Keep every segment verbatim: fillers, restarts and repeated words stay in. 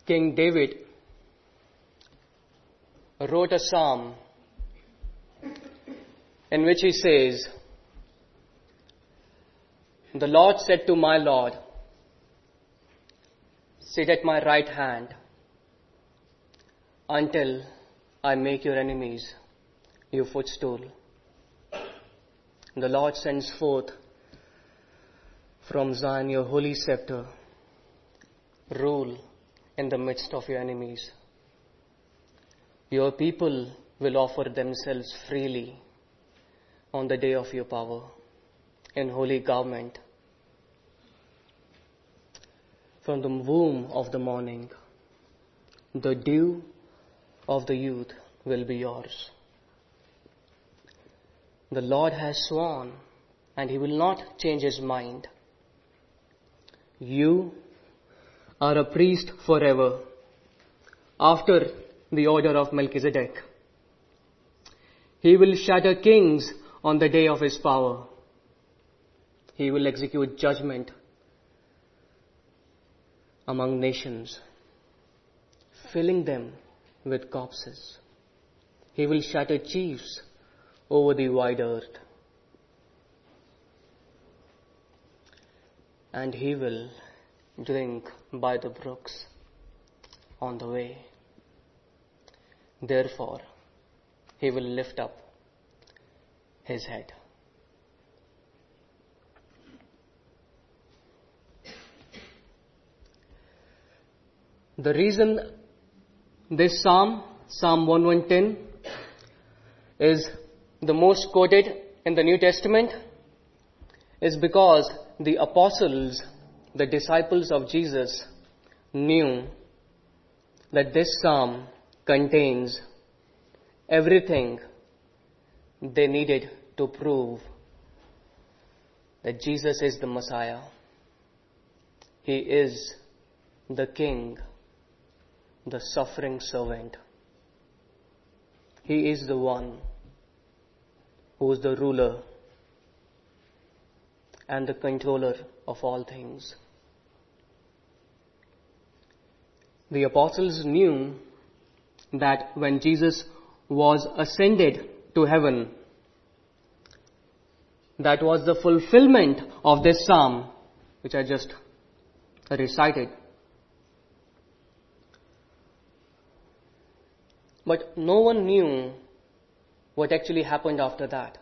King David wrote a psalm in which he says, "The Lord said to my Lord, sit at my right hand until I make your enemies your footstool." The Lord sends forth from Zion your holy scepter. Rule in the midst of your enemies. Your people will offer themselves freely on the day of your power in holy garment. From the womb of the morning, the dew of the youth will be yours. The Lord has sworn, and He will not change His mind. You are a priest forever, after the order of Melchizedek. He will shatter kings on the day of His power. He will execute judgment among nations, filling them with corpses. He will shatter chiefs over the wide earth. And He will drink by the brooks on the way. Therefore, He will lift up His head. The reason this psalm, Psalm one ten, is the most quoted in the New Testament is because the apostles, the disciples of Jesus, knew that this psalm contains everything they needed to prove that Jesus is the Messiah. He is the King, the suffering servant. He is the one who is the ruler and the controller of all things. The apostles knew that when Jesus was ascended to heaven, that was the fulfillment of this psalm, which I just recited. But no one knew what actually happened after that.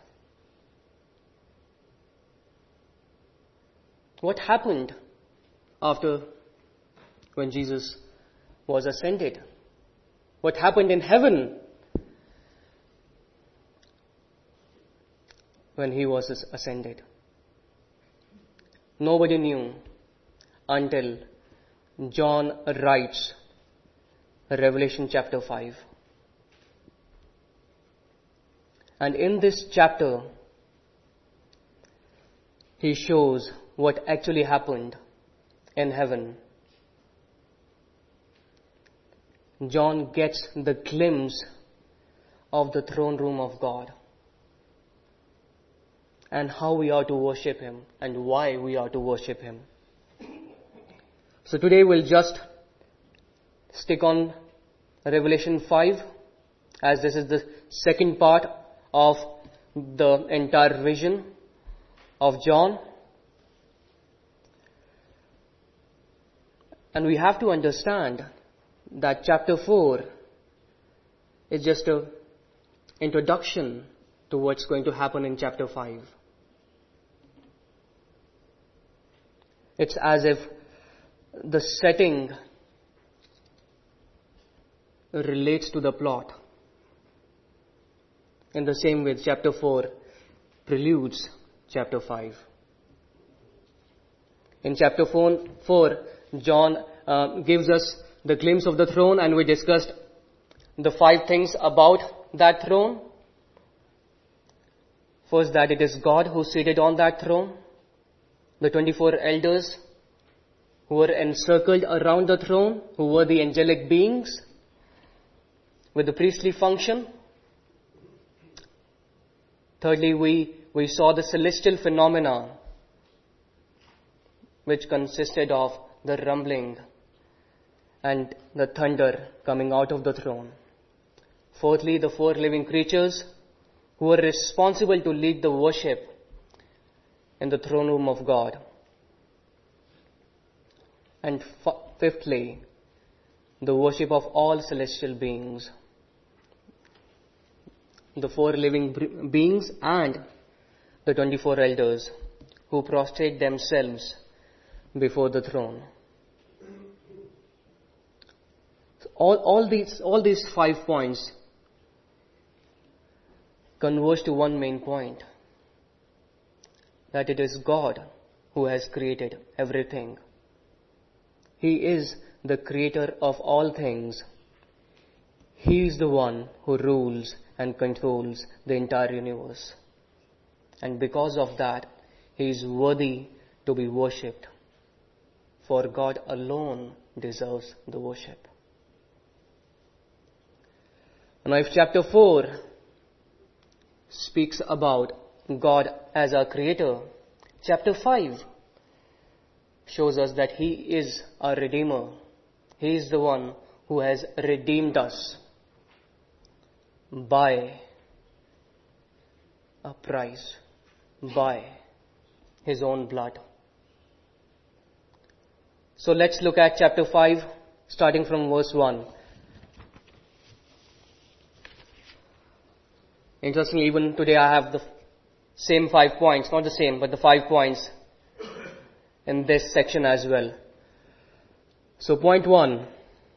What happened after when Jesus was ascended? What happened in heaven when He was ascended? Nobody knew until John writes Revelation chapter five. And in this chapter, he shows what actually happened in heaven. John gets the glimpse of the throne room of God and how we are to worship Him and why we are to worship Him. So today we'll just stick on Revelation five, as this is the second part of the entire vision of John. And we have to understand that chapter four is just an introduction to what's going to happen in chapter five. It's as if the setting relates to the plot. In the same way, chapter four preludes chapter five. In chapter four, John uh, gives us the glimpse of the throne, and we discussed the five things about that throne. First, that it is God who seated on that throne. The twenty-four elders who were encircled around the throne, who were the angelic beings with the priestly function. Thirdly, we, we saw the celestial phenomena, which consisted of the rumbling and the thunder coming out of the throne. Fourthly, the four living creatures who are responsible to lead the worship in the throne room of God. And f- fifthly, the worship of all celestial beings. The four living b- beings and the twenty-four elders who prostrate themselves before the throne. All, all these, all these five points converge to one main point, that it is God who has created everything. He is the creator of all things. He is the one who rules and controls the entire universe. And because of that, He is worthy to be worshipped. For God alone deserves the worship. Now if chapter four speaks about God as our creator, chapter five shows us that He is our Redeemer. He is the one who has redeemed us by a price, by His own blood. So let's look at chapter five, starting from verse one. Interestingly, even today I have the same five points, not the same, but the five points in this section as well. So point one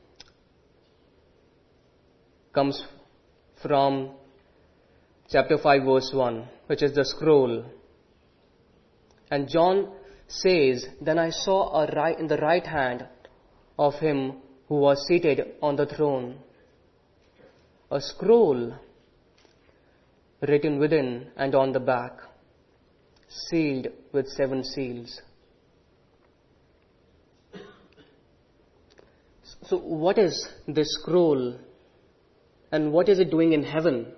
comes from chapter five verse one, which is the scroll. And John says, "Then I saw a right, in the right hand of Him who was seated on the throne a scroll written within and on the back, sealed with seven seals." So what is this scroll and what is it doing in heaven?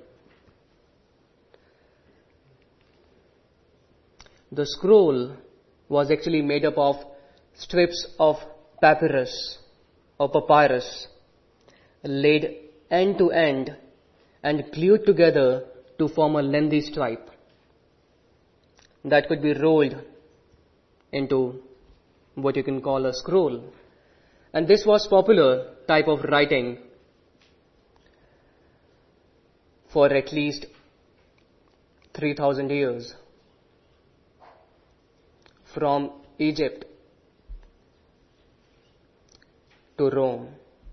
The scroll was actually made up of strips of papyrus or papyrus laid end to end and glued together to form a lengthy stripe that could be rolled into what you can call a scroll. And this was popular type of writing for at least three thousand years, from Egypt to Rome.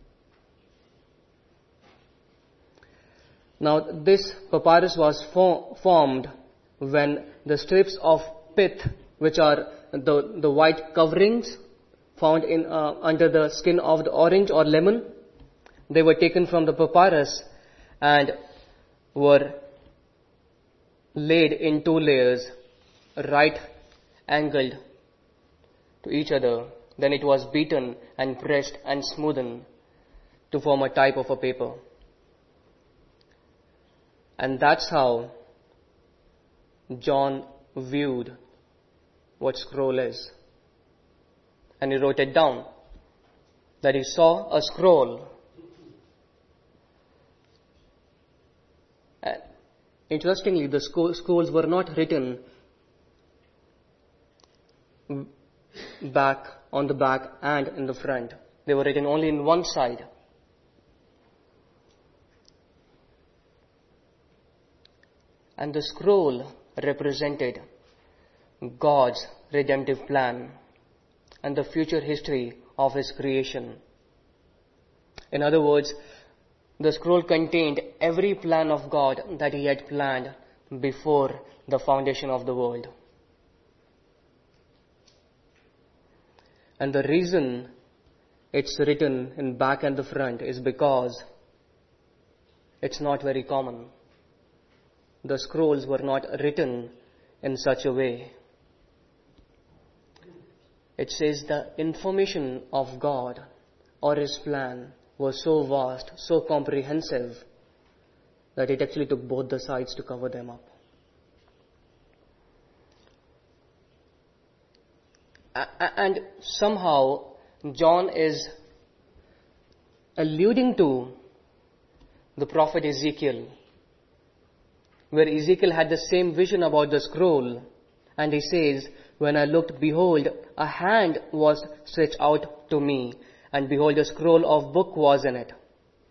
Now this papyrus was for, formed when the strips of pith, which are the, the white coverings found in uh, under the skin of the orange or lemon, they were taken from the papyrus and were laid in two layers, right angled to each other. Then it was beaten and pressed and smoothened to form a type of a paper. And that's how John viewed what scroll is. And he wrote it down, that he saw a scroll. And interestingly, the scrolls were not written back, on the back and in the front. They were written only in one side. And the scroll represented God's redemptive plan and the future history of His creation. In other words, the scroll contained every plan of God that He had planned before the foundation of the world. And the reason it's written in back and the front is because it's not very common. The scrolls were not written in such a way. It says the information of God or His plan was so vast, so comprehensive, that it actually took both the sides to cover them up. And somehow John is alluding to the prophet Ezekiel, where Ezekiel had the same vision about the scroll, and he says, "When I looked, behold, a hand was stretched out to me, and behold, a scroll of book was in it.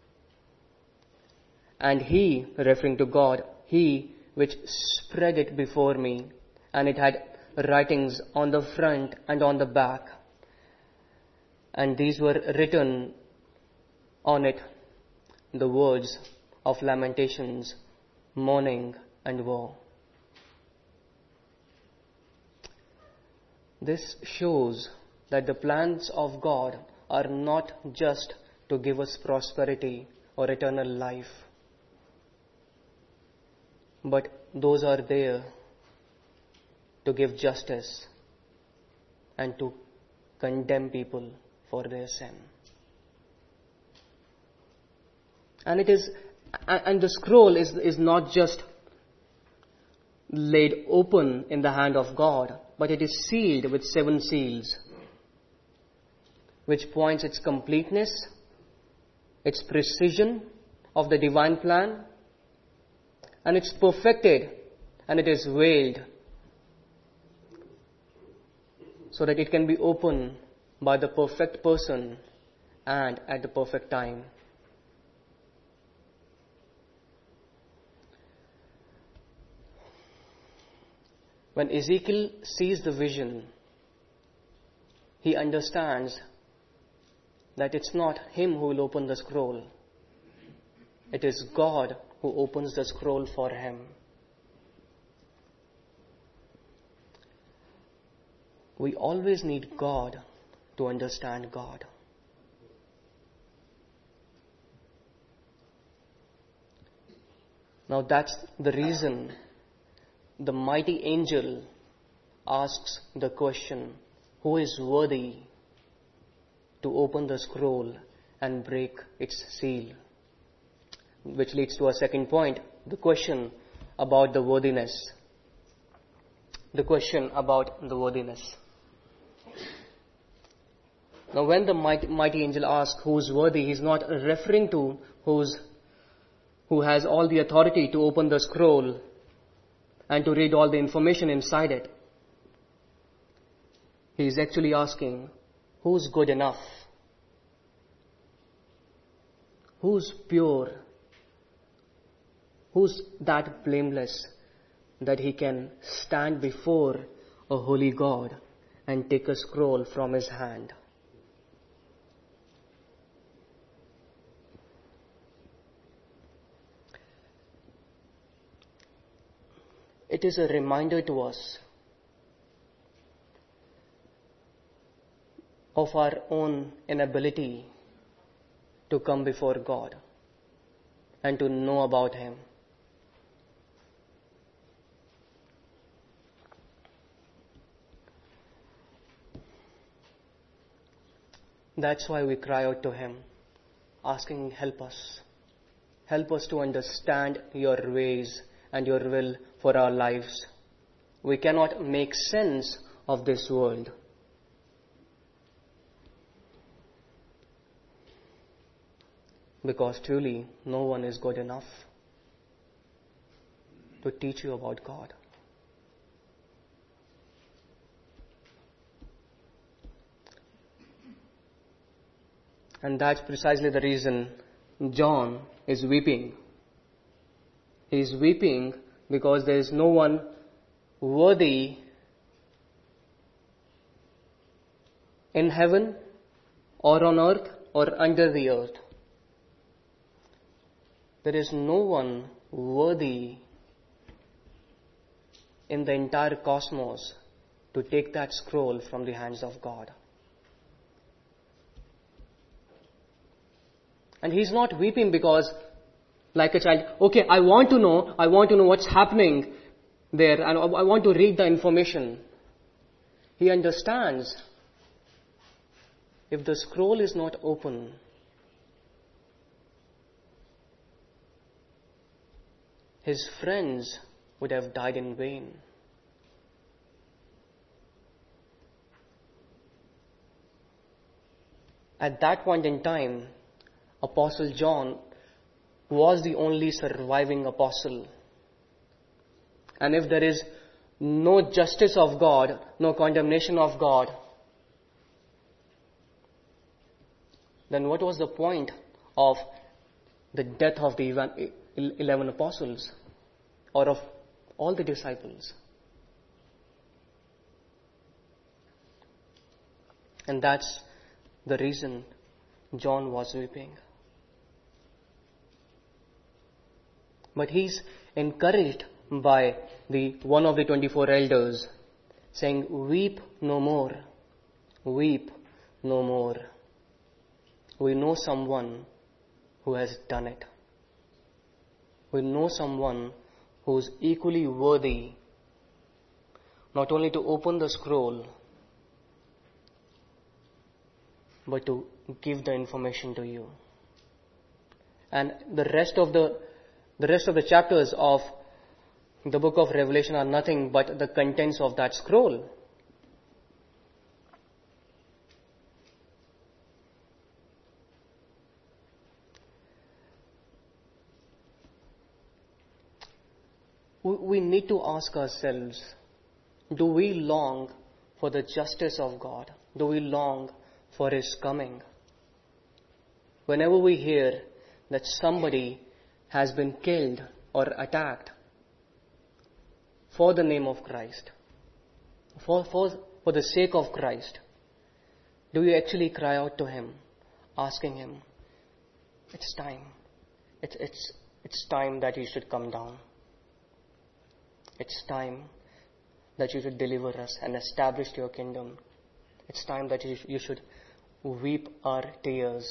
And he," referring to God, "he which spread it before me, and it had writings on the front and on the back. And these were written on it the words of lamentations, mourning, and woe." This shows that the plans of God are not just to give us prosperity or eternal life, but those are there to give justice and to condemn people for their sin. And it is, and the scroll is, is not just laid open in the hand of God, but it is sealed with seven seals, which points its completeness, its precision of the divine plan, and it's perfected, and it is veiled, so that it can be opened by the perfect person and at the perfect time. When Ezekiel sees the vision, he understands that it's not him who will open the scroll. It is God who opens the scroll for him. We always need God to understand God. Now that's the reason the mighty angel asks the question, who is worthy to open the scroll and break its seal? Which leads to our second point, the question about the worthiness. The question about the worthiness. Now when the mighty, mighty angel asks who's worthy, he's not referring to who's, who has all the authority to open the scroll and to read all the information inside it. He is actually asking, who's good enough? Who's pure? Who's that blameless that he can stand before a holy God and take a scroll from his hand? It is a reminder to us of our own inability to come before God and to know about Him. That's why we cry out to Him, asking, help us. Help us to understand your ways and your will for our lives. We cannot make sense of this world. Because truly, no one is good enough to teach you about God. And that's precisely the reason John is weeping. He is weeping because there is no one worthy in heaven or on earth or under the earth. There is no one worthy in the entire cosmos to take that scroll from the hands of God. And he's not weeping because, like a child, okay, I want to know, I want to know what's happening there, and I want to read the information. He understands if the scroll is not open, his friends would have died in vain. At that point in time, Apostle John was the only surviving apostle. And if there is no justice of God, no condemnation of God, then what was the point of the death of the eleven apostles or of all the disciples? And that's the reason John was weeping. But he's encouraged by the one of the twenty-four elders, saying, "Weep no more, weep no more. We know someone who has done it. We know someone who is equally worthy not only to open the scroll, but to give the information to you." And the rest of the the rest of the chapters of the book of Revelation are nothing but the contents of that scroll. We need to ask ourselves, do we long for the justice of God? Do we long for His coming? Whenever we hear that somebody has been killed or attacked for the name of Christ, for, for, for the sake of Christ, do you actually cry out to Him, asking Him, it's time, it's, it's, it's time that you should come down. It's time that you should deliver us and establish your kingdom. It's time that you, you should weep our tears.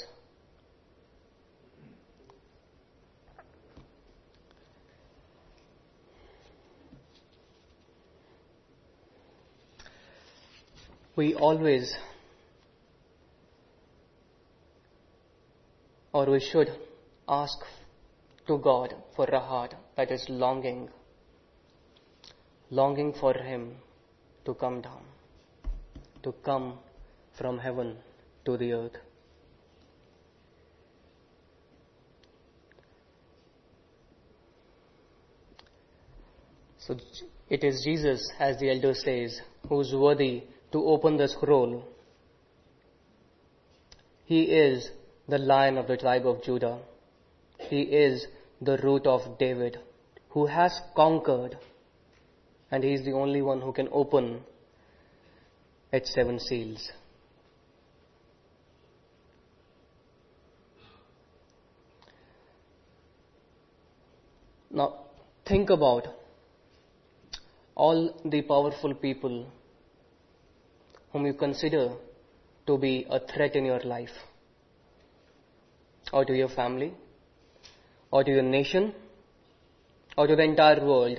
We always, or we should ask to God for a heart that is longing, longing for Him to come down, to come from heaven to the earth. So it is Jesus, as the elder says, who is worthy to open the scroll. He is the Lion of the tribe of Judah. He is the root of David, who has conquered, and He is the only one who can open its seven seals. Now, think about all the powerful people whom you consider to be a threat in your life, or to your family, or to your nation, or to the entire world.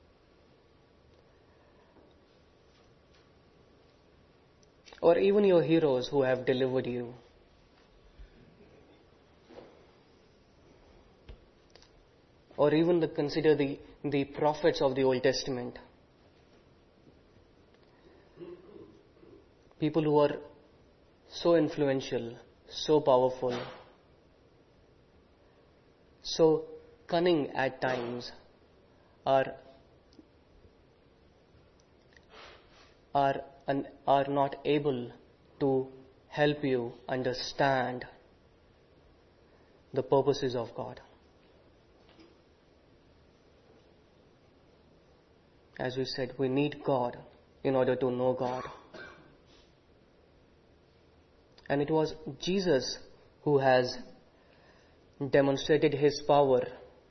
Or even your heroes who have delivered you. Or even the, consider the, the prophets of the Old Testament. People who are so influential, so powerful, so cunning at times, are, are, are not able to help you understand the purposes of God. As we said, we need God in order to know God. And it was Jesus who has demonstrated His power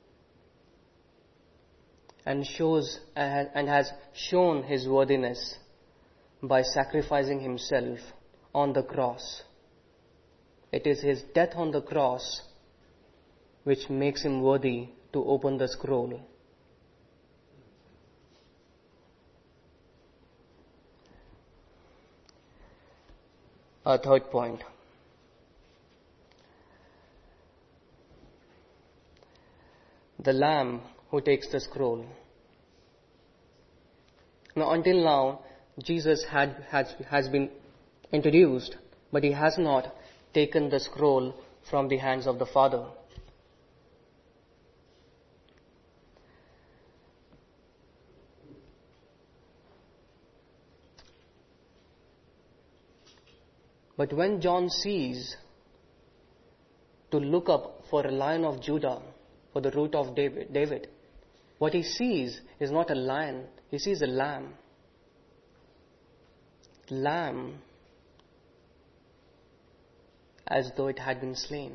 and shows and has shown His worthiness by sacrificing Himself on the cross. It is His death on the cross which makes Him worthy to open the scroll. Our third point. The Lamb who takes the scroll. Now, until now, Jesus had, has, has been introduced, but He has not taken the scroll from the hands of the Father. But when John sees to look up for a Lion of Judah, for the root of David, David, what he sees is not a lion, he sees a lamb. Lamb as though it had been slain,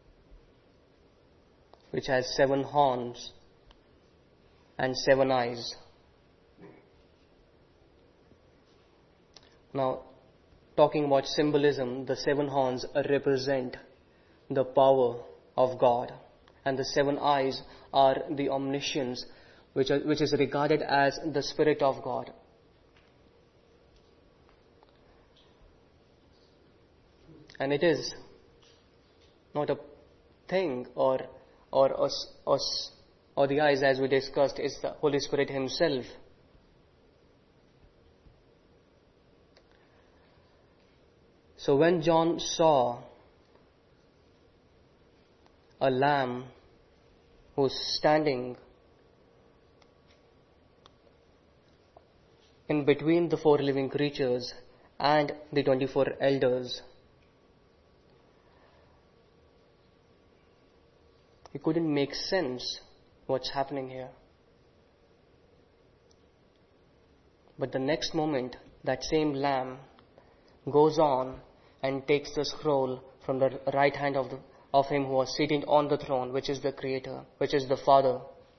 which has seven horns and seven eyes. Now, talking about symbolism, the seven horns represent the power of God, and the seven eyes are the omniscience, which, are, which is regarded as the Spirit of God. And it is not a thing or or us, us or the eyes, as we discussed, is the Holy Spirit Himself. So when John saw a lamb who's standing in between the four living creatures and the twenty-four elders, he couldn't make sense what's happening here. But the next moment, that same lamb goes on and takes the scroll from the right hand of, the, of him who was sitting on the throne, which is the Creator, which is the Father.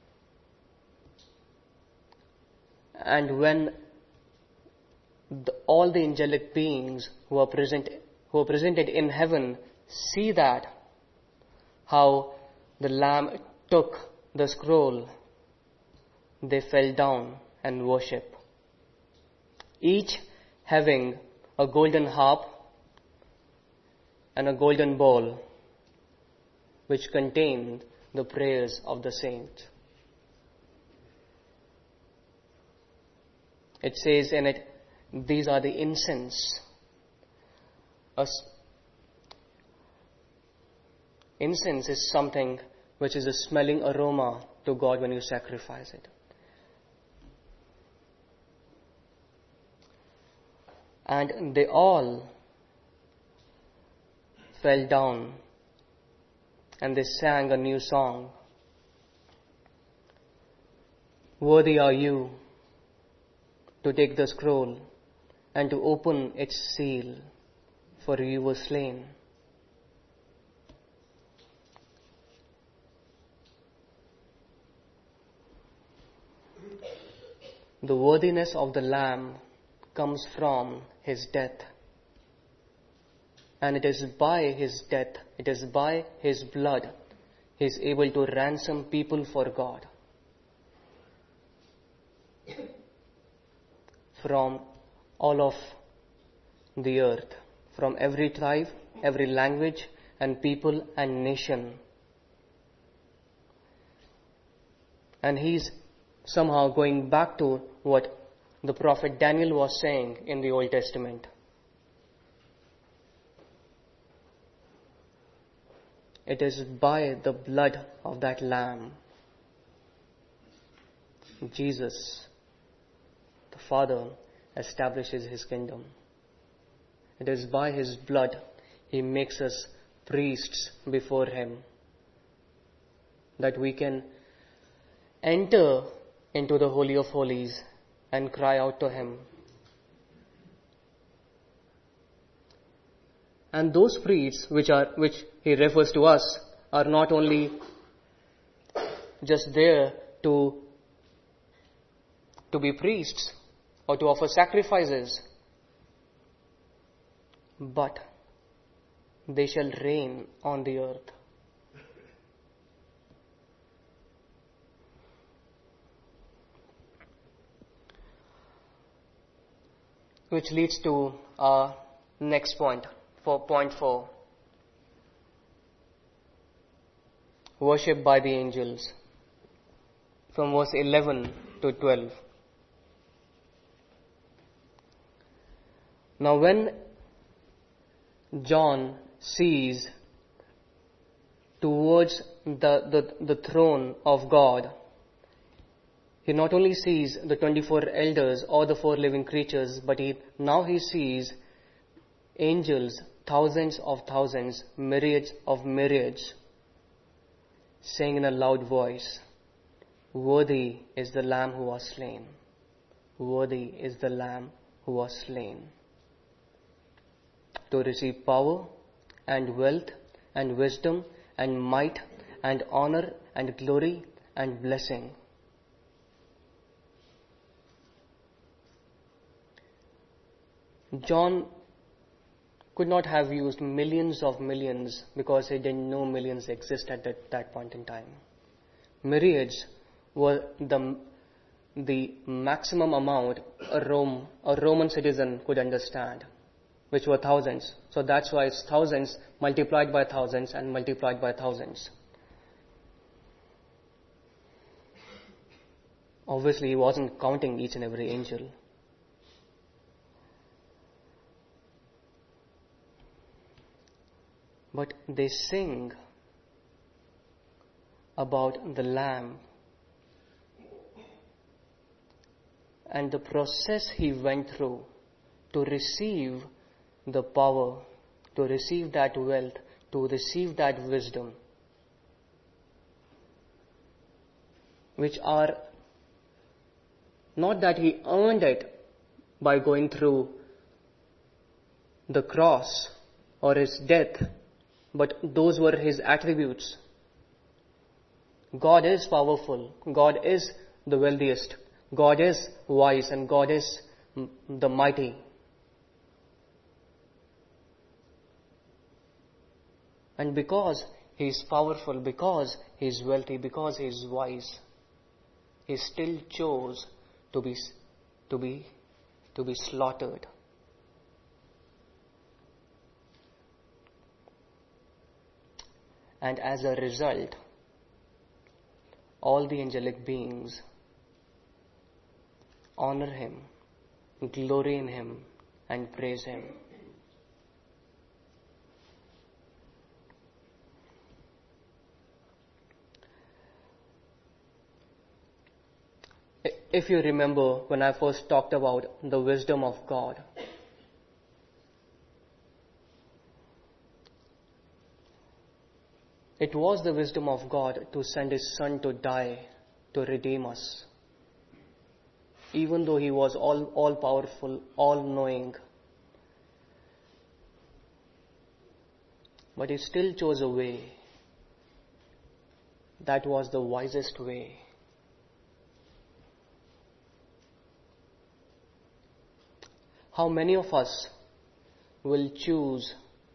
And when the, all the angelic beings who are present, who are presented in heaven, see that, how the Lamb took the scroll, they fell down and worship, each having a golden harp and a golden bowl, which contained the prayers of the saints. It says in it, these are the incense. As incense is something which is a smelling aroma to God when you sacrifice it. And they all fell down and they sang a new song. Worthy are you to take the scroll and to open its seal, for you were slain. The worthiness of the Lamb comes from His death. And it is by His death, it is by His blood, He is able to ransom people for God from all of the earth, from every tribe, every language and people and nation. And He's somehow going back to what the prophet Daniel was saying in the Old Testament. It is by the blood of that Lamb, Jesus, the Father, establishes His kingdom. It is by His blood He makes us priests before Him, that we can enter into the Holy of Holies and cry out to Him. And those priests which are which He refers to us are not only just there to to be priests or to offer sacrifices, but they shall reign on the earth. Which leads to our next point, for point four. Worship by the angels. From verse eleven to twelve. Now when John sees towards the, the, the throne of God, he not only sees the twenty-four elders or the four living creatures, but he, now he sees angels, thousands of thousands, myriads of myriads, saying in a loud voice, "Worthy is the Lamb who was slain. Worthy is the Lamb who was slain to receive power and wealth and wisdom and might and honor and glory and blessing." John could not have used millions of millions because he didn't know millions exist at that, that point in time. Myriads were the, the maximum amount a, Rome, a Roman citizen could understand, which were thousands. So that's why it's thousands multiplied by thousands and multiplied by thousands. Obviously, he wasn't counting each and every angel. But they sing about the Lamb and the process he went through to receive the power, to receive that wealth, to receive that wisdom, which are not that he earned it by going through the cross or his death, but those were his attributes. God is powerful. God is the wealthiest. God is wise, and God is the mighty. And because he is powerful, because he is wealthy, because he is wise, he still chose to be to be to be slaughtered. And as a result, all the angelic beings honor him, glory in him, and praise him. If you remember when I first talked about the wisdom of God, it was the wisdom of God to send his Son to die to redeem us. Even though he was all, all powerful, all knowing, but he still chose a way that was the wisest way. How many of us will choose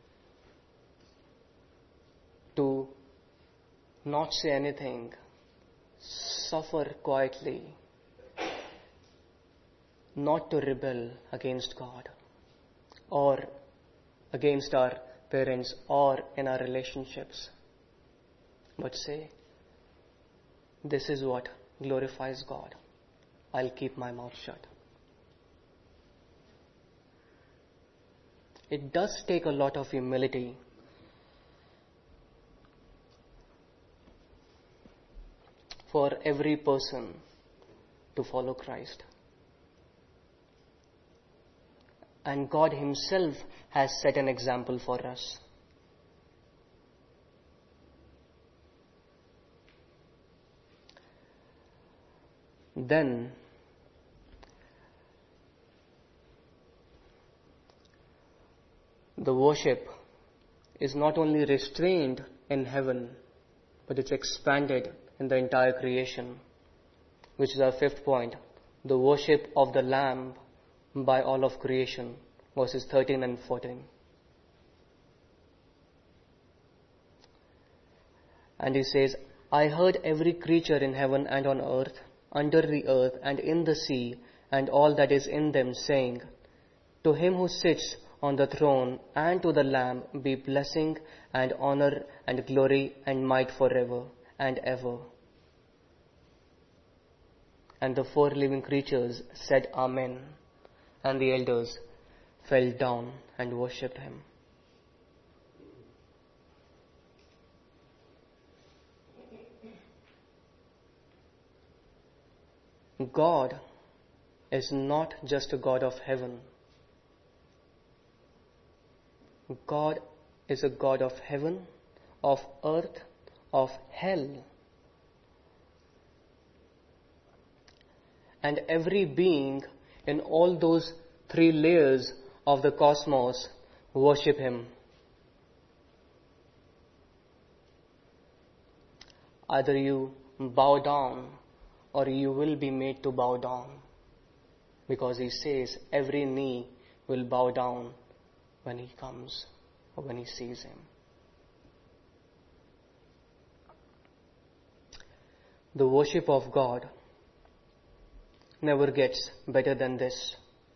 to not say anything, suffer quietly, not to rebel against God or against our parents or in our relationships, but say, this is what glorifies God. I'll keep my mouth shut. It does take a lot of humility for every person to follow Christ. And God himself has set an example for us. Then, the worship is not only restrained in heaven, but it's expanded in the entire creation, which is our fifth point, the worship of the Lamb by all of creation, verses thirteen and fourteen. And he says, I heard every creature in heaven and on earth, under the earth and in the sea, and all that is in them, saying, to him who sits on the throne and to the Lamb be blessing and honor and glory and might forever and ever. And the four living creatures said, Amen. And the elders fell down and worshipped him. God is not just a God of heaven. God is a God of heaven, of earth, of hell. And every being in all those three layers of the cosmos worship Him. Either you bow down or you will be made to bow down. Because He says every knee will bow down when He comes or when He sees Him. The worship of God never gets better than this.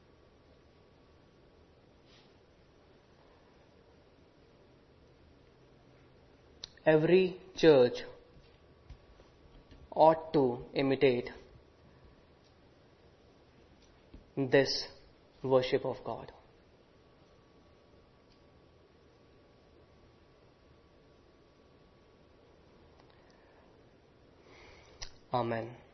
Every church ought to imitate this worship of God. Amen.